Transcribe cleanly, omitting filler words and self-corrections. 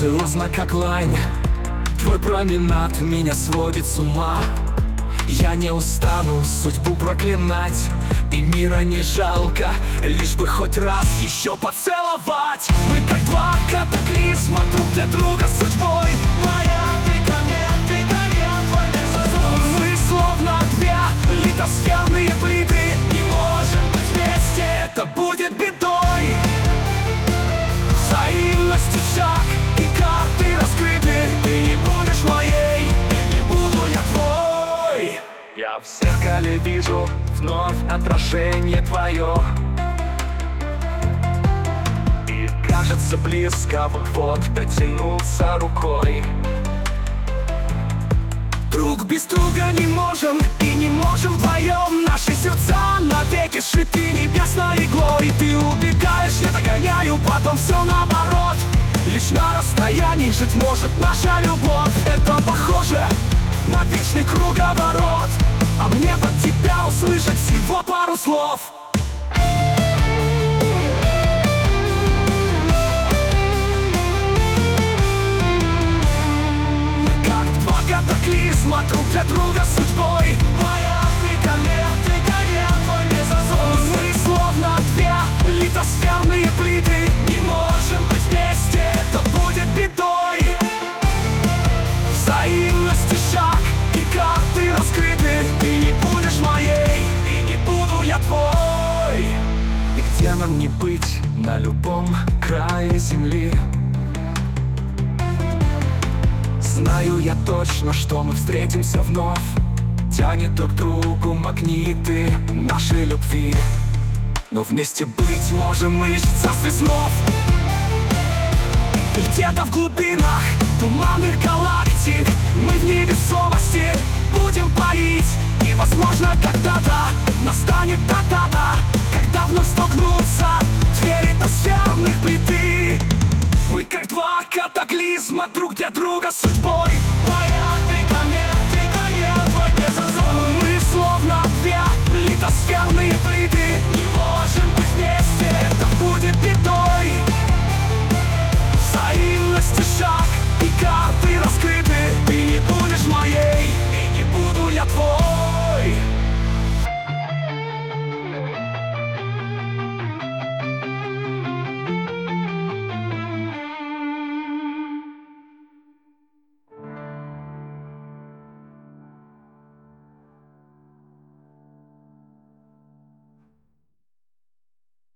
грациозно, как лань. Твой променад меня сводит с ума. Я не устану судьбу проклинать, и мира не жалко, лишь бы хоть раз еще поцеловать. Мы как два катаклизма, друг для друга судьбой. Моя ты комет, твой безумный. Мы словно две литосферные плиты, не можем быть вместе, это будет бедой. Взаимность и шаг, и карты раскрыты. Ты не будешь моей, и не буду я твой. Я в зеркале вижу вновь отражение твое, и кажется близко, вот дотянулся рукой. Друг без друга не можем, и не можем вдвоем. Наши сердца навеки сшиты небесной иглой. Ты убегаешь, я догоняю, потом все наоборот. Лишь на расстоянии жить может наша любовь. Это похоже на вечный круговорот, а мне под тебя услышать всего пару слов. Как два катаклизма, друг для друга судьбой. Моя ты комет, твой безумный. Мы словно две литосферные плиты, не можем быть вместе, это будет бедой. Взаимность и шаг, и карты раскрыты. Ты не будешь моей, и не буду я твой. И где нам не быть на любом крае земли? Знаю я точно, что мы встретимся вновь. Тянет друг к другу магниты нашей любви. Но вместе быть можем мы лишь в царстве снов. Где-то в глубинах туманных галактик мы в невесомости будем парить. И возможно когда-то настанет та дата, когда вновь столкнутся две литосферных плиты. Мы как два катаклизма, друг для друга судьбой.